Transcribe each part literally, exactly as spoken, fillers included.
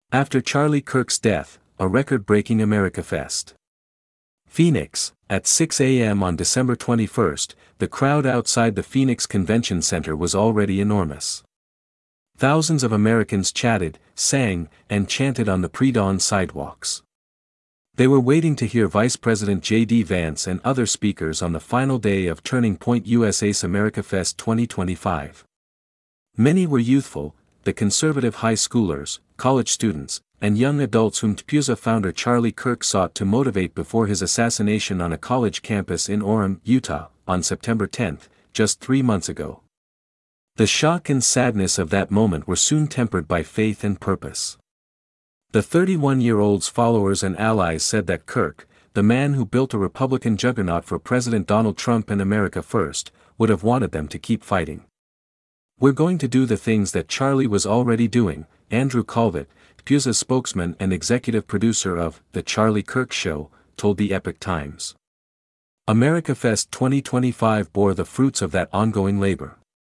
After Charlie Kirk's death, a record-breaking AmericaFest. Phoenix, at six a m on December twenty-first, the crowd outside the Phoenix Convention Center was already enormous. Thousands of Americans chatted, sang, and chanted on the pre-dawn sidewalks. They were waiting to hear Vice President J D Vance and other speakers on the final day of Turning Point U S A's AmericaFest twenty twenty-five. Many were youthful, the conservative high schoolers, college students, and young adults whom T P U S A founder Charlie Kirk sought to motivate before his assassination on a college campus in Orem, Utah, on September tenth, just three months ago. The shock and sadness of that moment were soon tempered by faith and purpose. The thirty-one-year-old's followers and allies said that Kirk, the man who built a Republican juggernaut for President Donald Trump and America First, would have wanted them to keep fighting. "We're going to do the things that Charlie was already doing," Andrew Calvert, T P U S A spokesman and executive producer of The Charlie Kirk Show, told the Epoch Times. AmericaFest twenty twenty-five bore the fruits of that ongoing labor.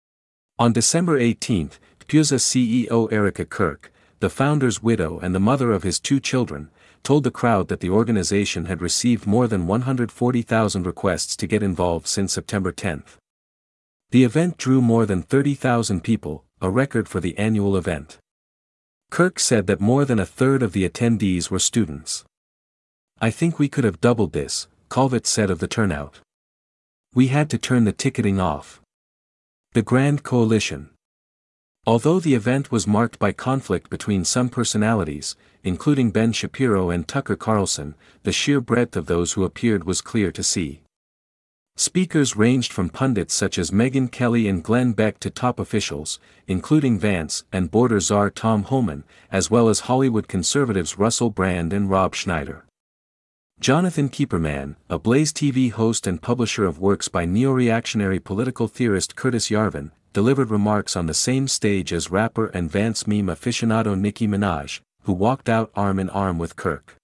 On December eighteenth, T P U S A C E O Erica Kirk, the founder's widow and the mother of his two children, told the crowd that the organization had received more than one hundred forty thousand requests to get involved since September tenth. The event drew more than thirty thousand people, a record for the annual event. Kirk said that more than a third of the attendees were students. "I think we could have doubled this," Calvert said of the turnout. "We had to turn the ticketing off." The Grand Coalition. Although the event was marked by conflict between some personalities, including Ben Shapiro and Tucker Carlson, the sheer breadth of those who appeared was clear to see. Speakers ranged from pundits such as Megyn Kelly and Glenn Beck to top officials, including Vance and border czar Tom Homan, as well as Hollywood conservatives Russell Brand and Rob Schneider. Jonathan Kieperman, a Blaze T V host and publisher of works by neo-reactionary political theorist Curtis Yarvin, delivered remarks on the same stage as rapper and Vance meme aficionado Nicki Minaj, who walked out arm in arm with Kirk.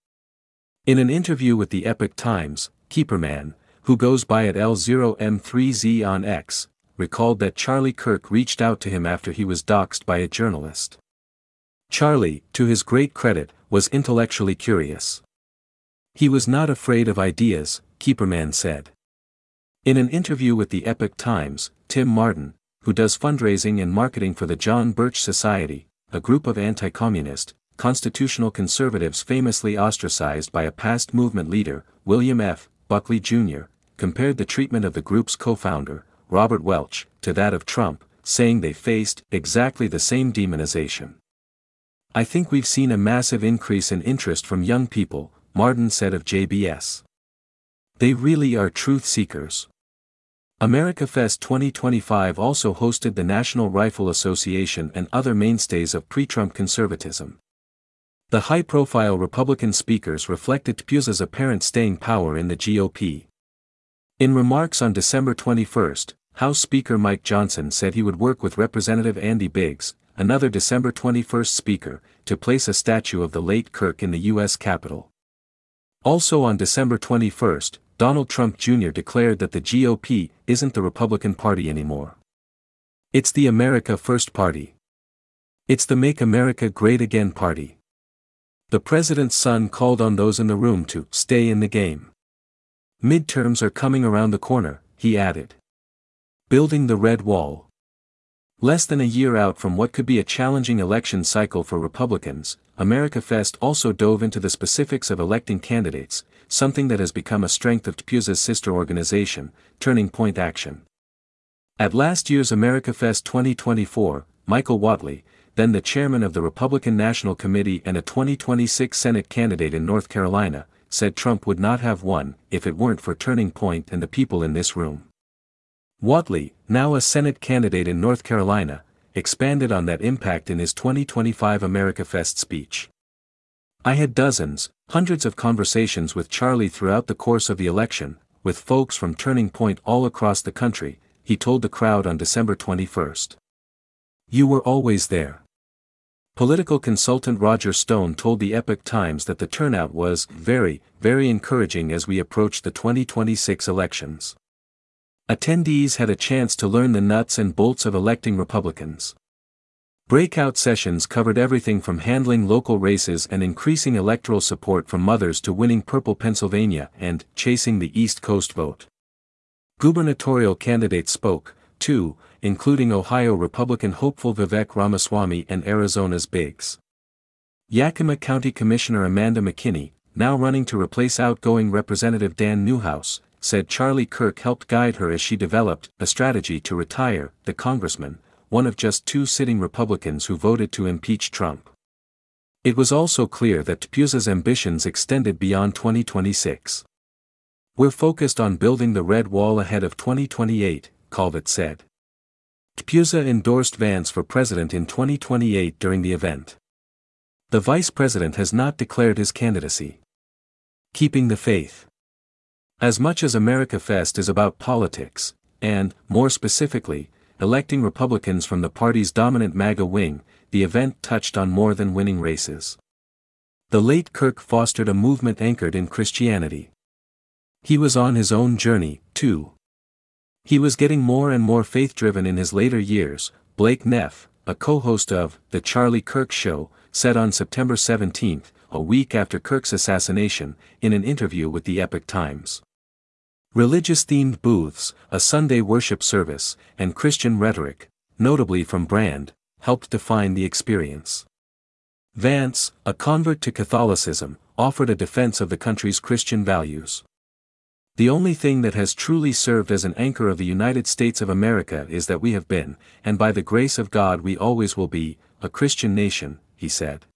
In an interview with the Epoch Times, Kieperman, who goes by at L zero M three Z on X, recalled that Charlie Kirk reached out to him after he was doxxed by a journalist. Charlie, to his great credit, was intellectually curious. "He was not afraid of ideas," Kieperman said. In an interview with the Epoch Times, Tim Martin, who does fundraising and marketing for the John Birch Society, a group of anti-communist, constitutional conservatives famously ostracized by a past movement leader, William F. Buckley Junior, compared the treatment of the group's co-founder, Robert Welch, to that of Trump, saying they faced exactly the same demonization. "I think we've seen a massive increase in interest from young people," Martin said of J B S. "They really are truth seekers." AmericaFest twenty twenty-five also hosted the National Rifle Association and other mainstays of pre-Trump conservatism. The high-profile Republican speakers reflected T P U S A's apparent staying power in the G O P. In remarks on December twenty-first, House Speaker Mike Johnson said he would work with Representative Andy Biggs, another December twenty-first speaker, to place a statue of the late Kirk in the U S Capitol. Also on December twenty-first, Donald Trump Junior declared that the G O P isn't the Republican Party anymore. It's the America First Party. It's the Make America Great Again Party. The president's son called on those in the room to stay in the game. "Midterms are coming around the corner," he added. Building the Red Wall. Less than a year out from what could be a challenging election cycle for Republicans, AmericaFest also dove into the specifics of electing candidates, something that has become a strength of T P U S A's sister organization, Turning Point Action. At last year's AmericaFest twenty twenty-four, Michael Whatley, then the chairman of the Republican National Committee and a twenty twenty-six Senate candidate in North Carolina, said Trump would not have won if it weren't for Turning Point and the people in this room. Whatley, now a Senate candidate in North Carolina, expanded on that impact in his twenty twenty-five AmericaFest speech. "I had dozens, hundreds of conversations with Charlie throughout the course of the election, with folks from Turning Point all across the country," he told the crowd on December twenty-first. "You were always there." Political consultant Roger Stone told the Epoch Times that the turnout was very, very encouraging as we approached the twenty twenty-six elections. Attendees had a chance to learn the nuts and bolts of electing Republicans. Breakout sessions covered everything from handling local races and increasing electoral support from mothers to winning purple Pennsylvania and chasing the East Coast vote. Gubernatorial candidates spoke, too, including Ohio Republican hopeful Vivek Ramaswamy and Arizona's Biggs. Yakima County Commissioner Amanda McKinney, now running to replace outgoing Representative Dan Newhouse, said Charlie Kirk helped guide her as she developed a strategy to retire the congressman, one of just two sitting Republicans who voted to impeach Trump. It was also clear that TPUSA's ambitions extended beyond twenty twenty-six. "We're focused on building the red wall ahead of twenty twenty-eight, Colvett said. TPUSA endorsed Vance for president in twenty twenty-eight during the event. The vice president has not declared his candidacy. Keeping the faith. As much as America Fest is about politics, and, more specifically, electing Republicans from the party's dominant MAGA wing, the event touched on more than winning races. The late Kirk fostered a movement anchored in Christianity. He was on his own journey, too. He was getting more and more faith-driven in his later years, Blake Neff, a co-host of The Charlie Kirk Show, said on September seventeenth, a week after Kirk's assassination, in an interview with the Epoch Times. Religious-themed booths, a Sunday worship service, and Christian rhetoric, notably from Brand, helped define the experience. Vance, a convert to Catholicism, offered a defense of the country's Christian values. "The only thing that has truly served as an anchor of the United States of America is that we have been, and by the grace of God we always will be, a Christian nation," he said.